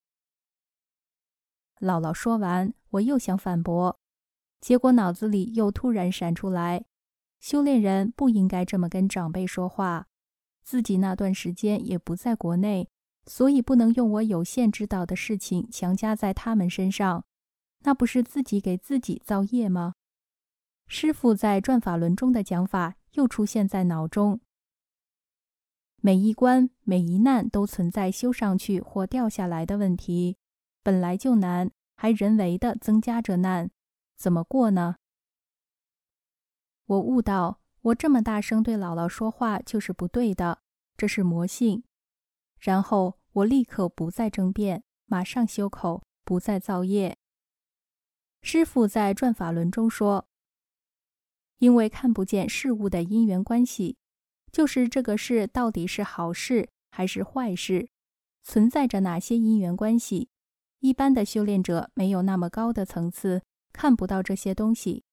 姥姥说完，我又想反驳，结果脑子里又突然闪出来，修炼人不应该这么跟长辈说话，自己那段时间也不在国内，所以不能用我有限知道的事情强加在他们身上，那不是自己给自己造业吗？师父在转法轮中的讲法又出现在脑中。每一关每一难都存在修上去或掉下来的问题，本来就难，还人为的增加着难，怎么过呢？我悟到，我这么大声对姥姥说话就是不对的，这是魔性。然后我立刻不再争辩，马上修口，不再造业。师父在转法轮中说，因为看不见事物的因缘关系，就是这个事到底是好事还是坏事，存在着哪些因缘关系，一般的修炼者没有那么高的层次，看不到这些东西，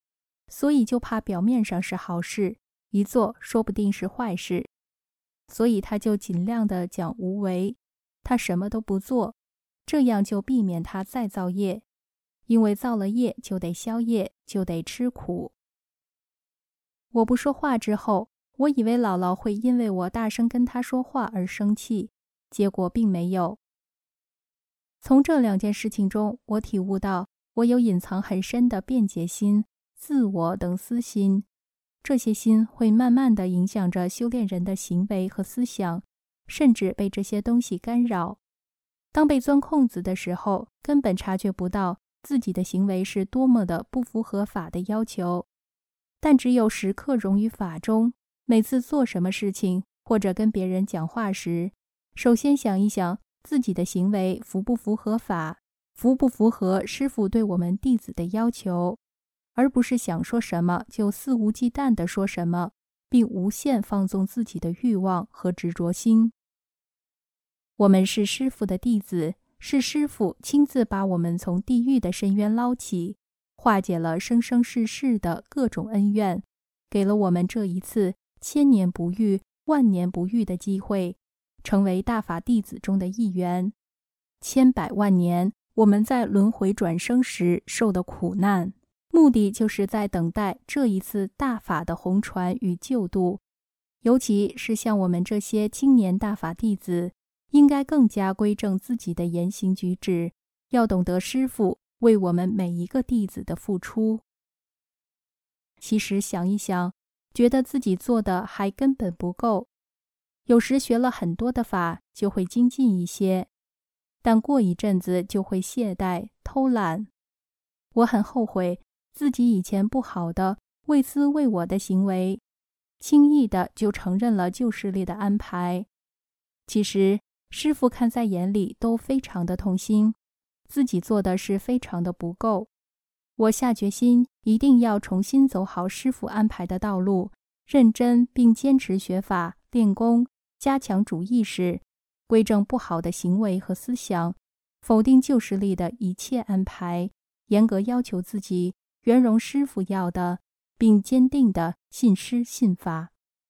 所以就怕表面上是好事，一做说不定是坏事，所以他就尽量的讲无为，他什么都不做，这样就避免他再造业，因为造了业就得消业，就得吃苦。我不说话之后，我以为姥姥会因为我大声跟她说话而生气，结果并没有。从这两件事情中，我体悟到我有隐藏很深的辩解心、自我等私心，这些心会慢慢地影响着修炼人的行为和思想，甚至被这些东西干扰。当被钻空子的时候，根本察觉不到自己的行为是多么的不符合法的要求，但只有时刻融于法中，每次做什么事情或者跟别人讲话时，首先想一想自己的行为符不符合法，符不符合师父对我们弟子的要求，而不是想说什么就肆无忌惮地说什么，并无限放纵自己的欲望和执着心。我们是师父的弟子，是师父亲自把我们从地狱的深渊捞起，化解了生生世世的各种恩怨，给了我们这一次千年不遇、万年不遇的机会，成为大法弟子中的一员。千百万年我们在轮回转生时受的苦难，目的就是在等待这一次大法的红传与救度。尤其是像我们这些青年大法弟子，应该更加规正自己的言行举止，要懂得师父为我们每一个弟子的付出。其实想一想，觉得自己做的还根本不够。有时学了很多的法，就会精进一些，但过一阵子就会懈怠、偷懒。我很后悔自己以前不好的、为私为我的行为，轻易的就承认了旧势力的安排。其实师父看在眼里都非常的痛心，自己做的是非常的不够。我下决心一定要重新走好师父安排的道路，认真并坚持学法、练功，加强主意识，规正不好的行为和思想，否定旧势力的一切安排，严格要求自己圆融师父要的，并坚定地信师信法。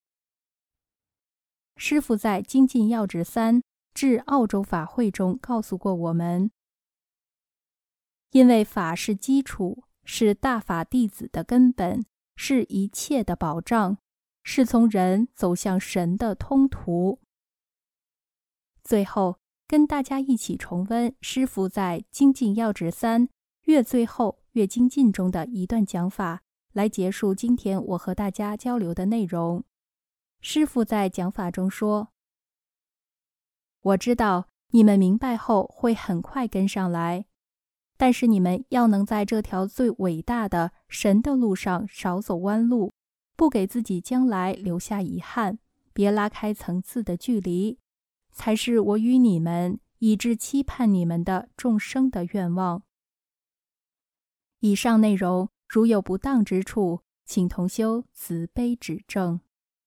师父在《精进要旨三至澳洲法会》中告诉过我们，因为法是基础，是大法弟子的根本，是一切的保障，是从人走向神的通途。最后，跟大家一起重温师父在《精进要旨三越最后越精进》中的一段讲法，来结束今天我和大家交流的内容。师父在讲法中说，我知道你们明白后会很快跟上来，但是你们要能在这条最伟大的神的路上少走弯路，不给自己将来留下遗憾，别拉开层次的距离，才是我与你们以致期盼你们的众生的愿望。以上内容如有不当之处，请同修慈悲指正。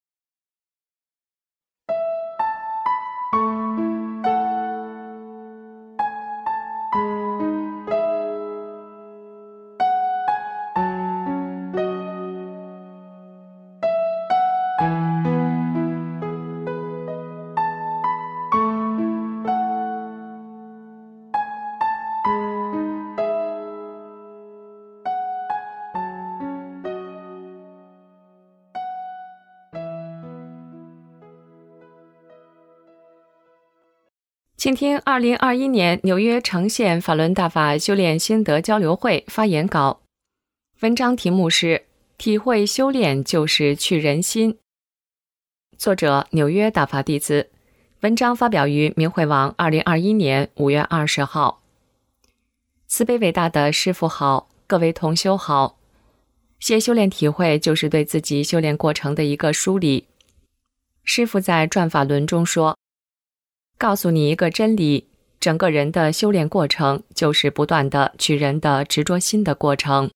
请听二零二一年纽约城县法轮大法修炼心得交流会发言稿，文章题目是体会修炼就是去人心，作者纽约大法弟子，文章发表于明慧网二零二一年五月二十号。慈悲伟大的师父好，各位同修好。写修炼体会就是对自己修炼过程的一个梳理。师父在转法轮中说，告诉你一个真理，整个人的修炼过程就是不断的取人的执着心的过程。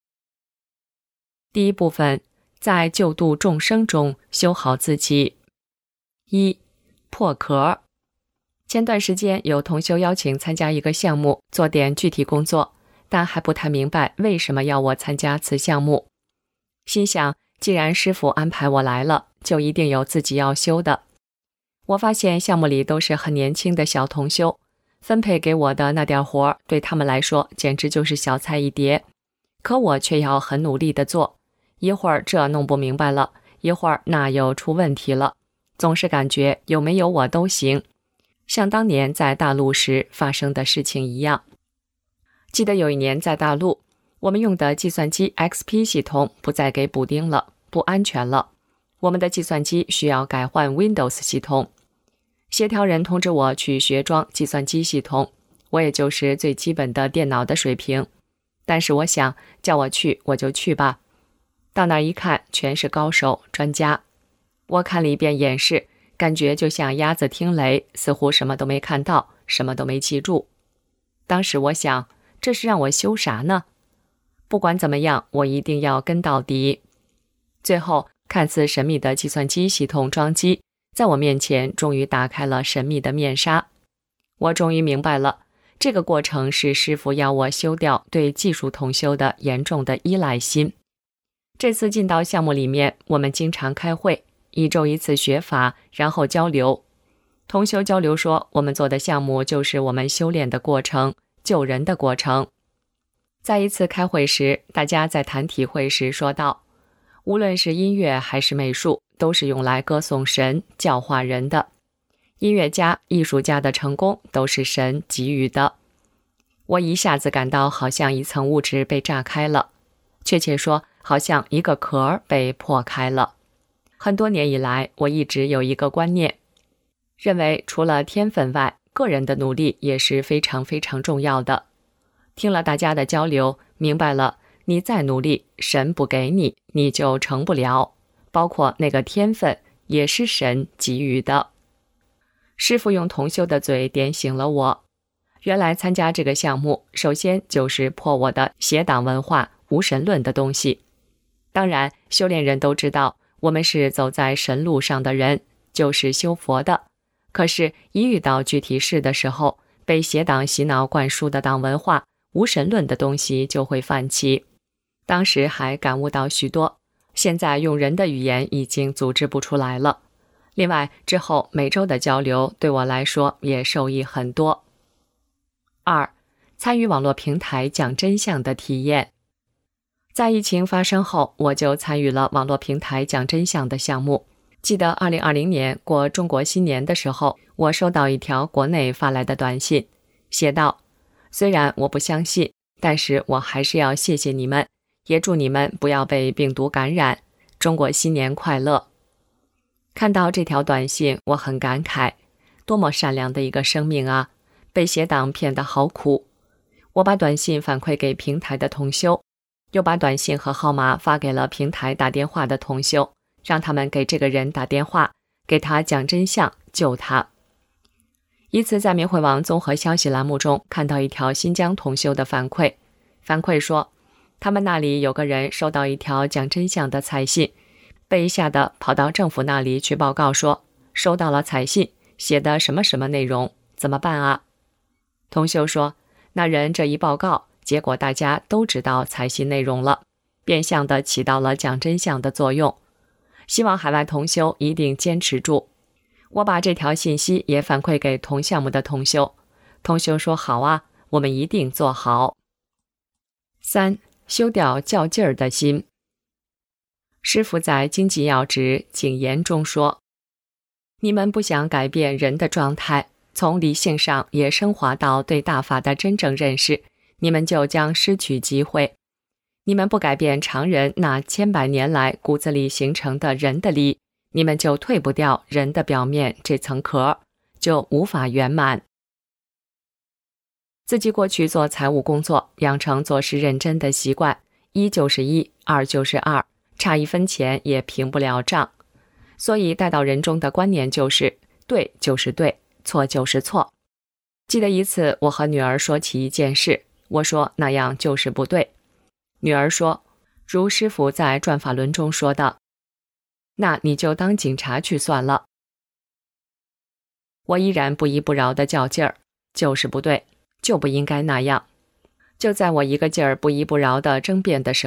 第一部分，在救度众生中修好自己。一、破壳。前段时间有同修邀请参加一个项目，做点具体工作，但还不太明白为什么要我参加此项目。 心想，既然师傅安排我来了，就一定有自己要修的。我发现项目里都是很年轻的小同修，分配给我的那点活对他们来说简直就是小菜一碟，可我却要很努力地做，一会儿这弄不明白了，一会儿那又出问题了，总是感觉有没有我都行，像当年在大陆时发生的事情一样。记得有一年在大陆，我们用的计算机 X P 系统不再给补丁了，不安全了，我们的计算机需要改换 Windows 系统。协调人通知我去学装计算机系统，我也就是最基本的电脑的水平，但是我想叫我去我就去吧。到那儿一看，全是高手专家。我看了一遍演示，感觉就像鸭子听雷，似乎什么都没看到，什么都没记住。当时我想，这是让我修啥呢？不管怎么样，我一定要跟到底。最后，看似神秘的计算机系统装机在我面前终于打开了神秘的面纱。我终于明白了，这个过程是师傅要我修掉对技术同修的严重的依赖心。这次进到项目里面，我们经常开会，一周一次学法，然后交流。同修交流说，我们做的项目就是我们修炼的过程，救人的过程。在一次开会时，大家在谈体会时说到，无论是音乐还是美术，都是用来歌颂神、教化人的。音乐家、艺术家的成功都是神给予的。我一下子感到好像一层物质被炸开了，确切说，好像一个壳被破开了。很多年以来，我一直有一个观念，认为除了天分外，个人的努力也是非常非常重要的。听了大家的交流，明白了，你再努力，神不给你，你就成不了。包括那个天分，也是神给予的。师父用同修的嘴点醒了我。原来参加这个项目，首先就是破我的邪党文化、无神论的东西。当然，修炼人都知道，我们是走在神路上的人，就是修佛的。可是，一遇到具体事的时候，被邪党洗脑灌输的党文化、无神论的东西就会泛起。当时还感悟到许多，现在用人的语言已经组织不出来了。另外，之后每周的交流对我来说也受益很多。二、参与网络平台讲真相的体验。在疫情发生后，我就参与了网络平台讲真相的项目。记得二零二零年过中国新年的时候，我收到一条国内发来的短信，写道：虽然我不相信，但是我还是要谢谢你们，也祝你们不要被病毒感染，中国新年快乐。看到这条短信，我很感慨，多么善良的一个生命啊，被邪党骗得好苦。我把短信反馈给平台的同修，又把短信和号码发给了平台打电话的同修，让他们给这个人打电话，给他讲真相，救他。一次在明慧网综合消息栏目中看到一条新疆同修的反馈，反馈说他们那里有个人收到一条讲真相的彩信，被吓得跑到政府那里去报告说收到了彩信，写的什么什么内容，怎么办啊？同修说，那人这一报告，结果大家都知道彩信内容了，变相的起到了讲真相的作用。希望海外同修一定坚持住。我把这条信息也反馈给同项目的同修，同修说好啊，我们一定做好。三、修掉较劲儿的心。师父在经济要旨谨言中说，你们不想改变人的状态，从理性上也升华到对大法的真正认识，你们就将失去机会。你们不改变常人那千百年来骨子里形成的人的理，你们就退不掉人的表面这层壳，就无法圆满。自己过去做财务工作，养成做事认真的习惯，一就是一，二就是二，差一分钱也平不了账。所以带到人中的观念就是对就是对，错就是错。记得一次我和女儿说起一件事，我说那样就是不对。女儿说，如师父在转法轮中说的，那你就当警察去算了。我依然不依不饶的较劲儿，就是不对，就不应该那样。就在我一个劲儿不依不饶的争辩的时候，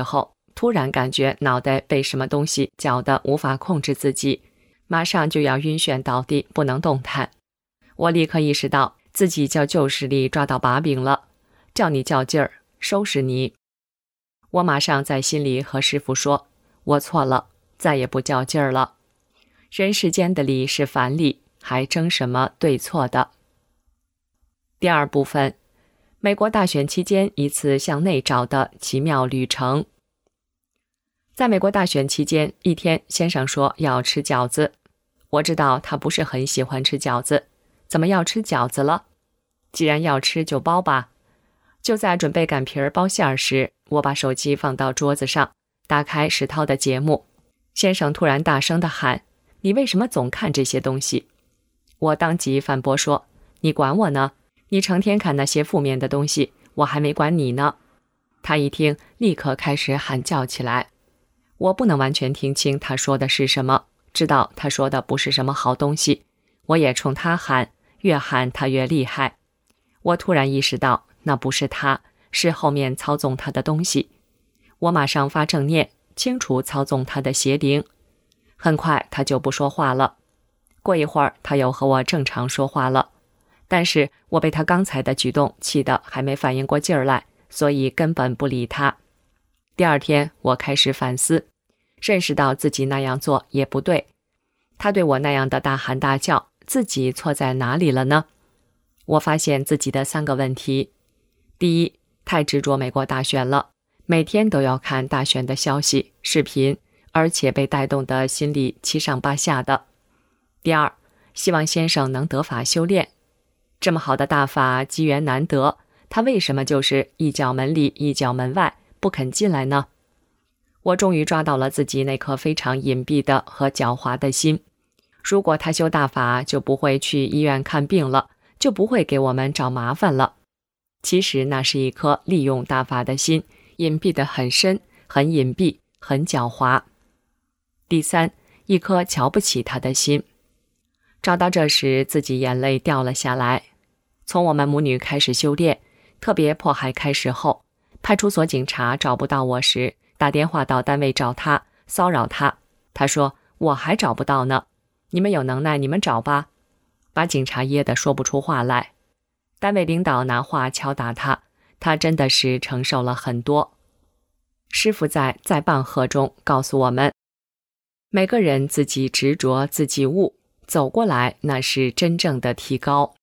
突然感觉脑袋被什么东西搅得无法控制自己，马上就要晕眩倒地，不能动弹。我立刻意识到自己叫旧势力抓到把柄了，叫你较劲儿，收拾你。我马上在心里和师父说，我错了，再也不较劲儿了。人世间的理是凡理，还争什么对错的？第二部分，美国大选期间一次向内找的奇妙旅程。在美国大选期间，一天先生说要吃饺子，我知道他不是很喜欢吃饺子，怎么要吃饺子了？既然要吃就包吧。就在准备擀皮儿包馅儿时，我把手机放到桌子上，打开石涛的节目。先生突然大声地喊，你为什么总看这些东西？我当即反驳说，你管我呢？你成天看那些负面的东西，我还没管你呢。他一听，立刻开始喊叫起来。我不能完全听清他说的是什么，知道他说的不是什么好东西，我也冲他喊，越喊他越厉害。我突然意识到，那不是他，是后面操纵他的东西。我马上发正念，清除操纵他的邪灵。很快他就不说话了。过一会儿，他又和我正常说话了。但是我被他刚才的举动气得还没反应过劲儿来，所以根本不理他。第二天，我开始反思，认识到自己那样做也不对。他对我那样的大喊大叫，自己错在哪里了呢？我发现自己的三个问题。第一，太执着美国大选了，每天都要看大选的消息、视频，而且被带动的心里七上八下的。第二，希望先生能得法修炼。这么好的大法，机缘难得，他为什么就是一脚门里一脚门外，不肯进来呢？我终于抓到了自己那颗非常隐蔽的和狡猾的心。如果他修大法，就不会去医院看病了，就不会给我们找麻烦了。其实那是一颗利用大法的心，隐蔽得很深，很隐蔽，很狡猾。第三，一颗瞧不起他的心。找到这时，自己眼泪掉了下来。从我们母女开始修炼，特别迫害开始后，派出所警察找不到我时，打电话到单位找他，骚扰他。他说，我还找不到呢，你们有能耐你们找吧。把警察噎得说不出话来。单位领导拿话敲打他，他真的是承受了很多。师父在在棒喝中告诉我们，每个人自己执着自己悟，走过来那是真正的提高。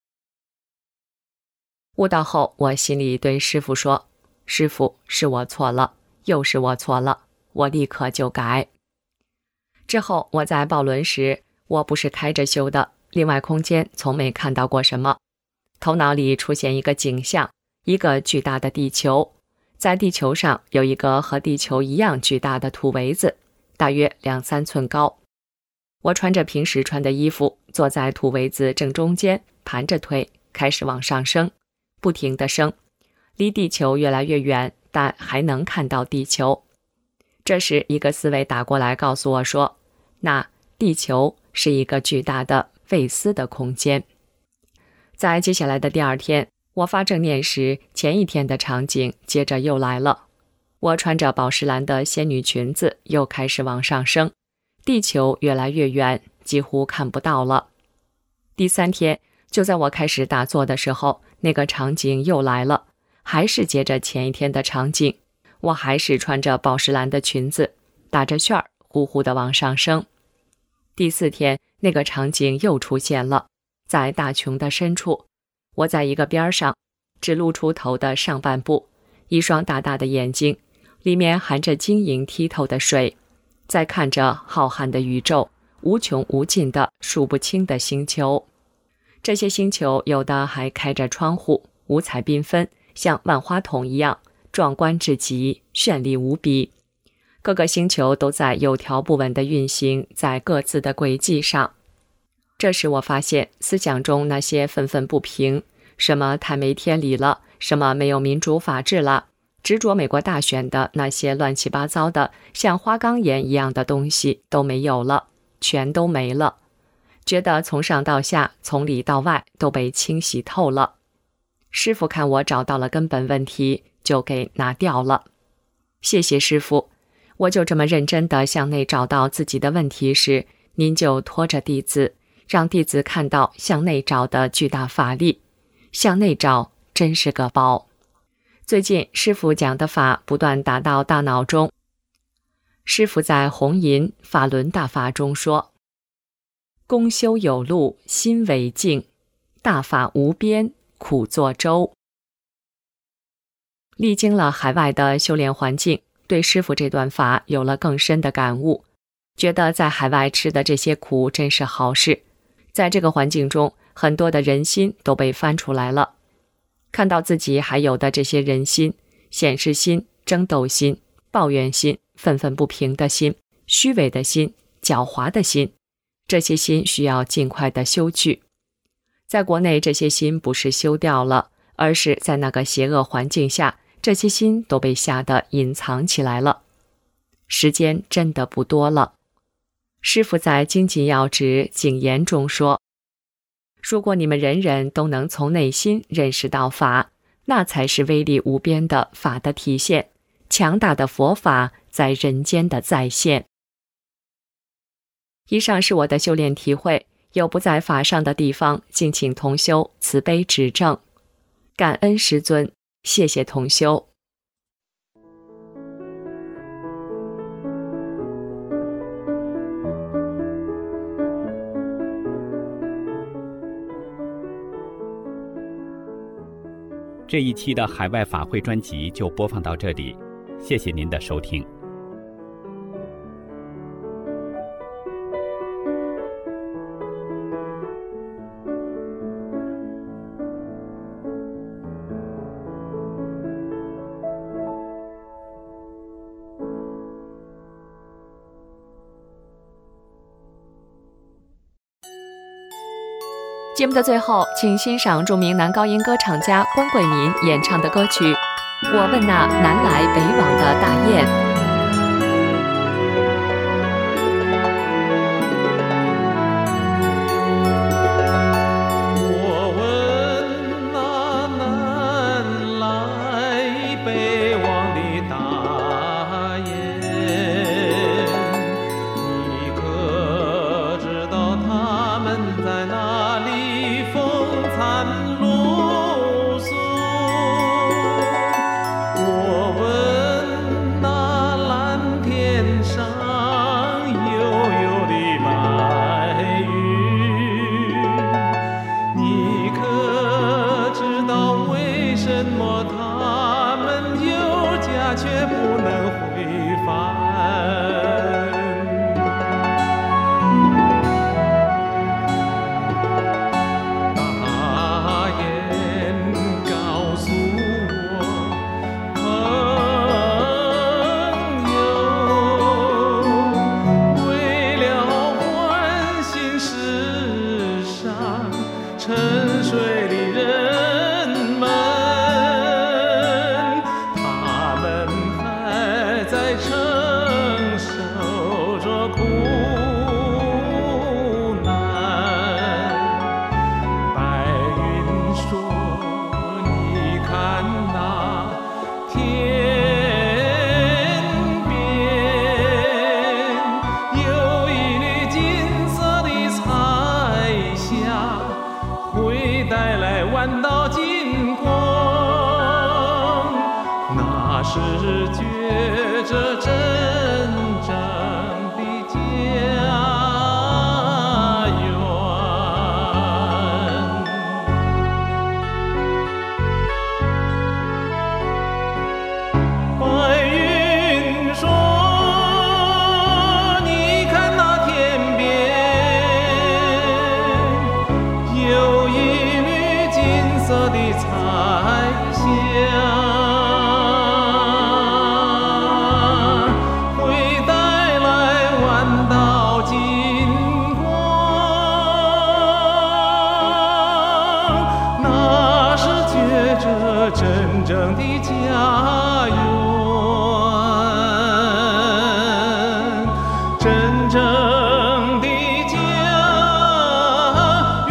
悟到后，我心里对师父说，师父，是我错了，又是我错了，我立刻就改。之后我在报轮时，我不是开着修的，另外空间从没看到过什么。头脑里出现一个景象，一个巨大的地球，在地球上有一个和地球一样巨大的土围子，大约两三寸高。我穿着平时穿的衣服，坐在土围子正中间，盘着腿，开始往上升，不停地升，离地球越来越远，但还能看到地球。这时一个思维打过来告诉我说，那地球是一个巨大的未思的空间。在接下来的第二天，我发正念时，前一天的场景接着又来了。我穿着宝石蓝的仙女裙子，又开始往上升，地球越来越远，几乎看不到了。第三天，就在我开始打坐的时候，那个场景又来了，还是接着前一天的场景，我还是穿着宝石蓝的裙子，打着旋儿，呼呼地往上升。第四天，那个场景又出现了，在大穹的深处，我在一个边上，只露出头的上半部，一双大大的眼睛，里面含着晶莹剔透的水，在看着浩瀚的宇宙，无穷无尽的数不清的星球。这些星球有的还开着窗户，五彩缤纷，像万花筒一样，壮观至极，绚丽无比。各个星球都在有条不紊地运行在各自的轨迹上。这时我发现思想中那些愤愤不平，什么太没天理了，什么没有民主法治了，执着美国大选的那些乱七八糟的像花岗岩一样的东西都没有了，全都没了。觉得从上到下，从里到外都被清洗透了。师父看我找到了根本问题，就给拿掉了。谢谢师父， 我就这么认真地向内找到自己的问题时，您就拖着弟子，让弟子看到向内找的巨大法力。向内找真是个宝。最近师父讲的法不断打到大脑中。师父在红银法轮大法中说，功修有路，心为境，大法无边，苦作舟。历经了海外的修炼环境，对师父这段法有了更深的感悟，觉得在海外吃的这些苦真是好事。在这个环境中，很多的人心都被翻出来了，看到自己还有的这些人心，显示心、争斗心、抱怨心、愤愤不平的心、虚伪的心、狡猾的心，这些心需要尽快的修去。在国内，这些心不是修掉了，而是在那个邪恶环境下，这些心都被吓得隐藏起来了。时间真的不多了。师父在精进要旨警言中说，如果你们人人都能从内心认识到法，那才是威力无边的法的体现，强大的佛法在人间的再现。以上是我的修炼体会，有不在法上的地方，敬请同修慈悲指正。感恩师尊，谢谢同修。 这一期的海外法会专辑就播放到这里，谢谢您的收听。 节目的最后，请欣赏著名男高音歌唱家关桂民演唱的歌曲《我问那南来北往的大雁》。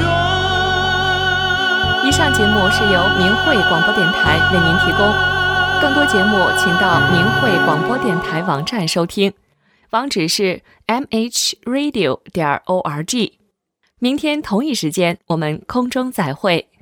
以上节目是由明慧广播电台为您提供。 更多节目请到明慧广播电台网站收听，网址是 m h radio 点 org。明天同一时间我们空中再会。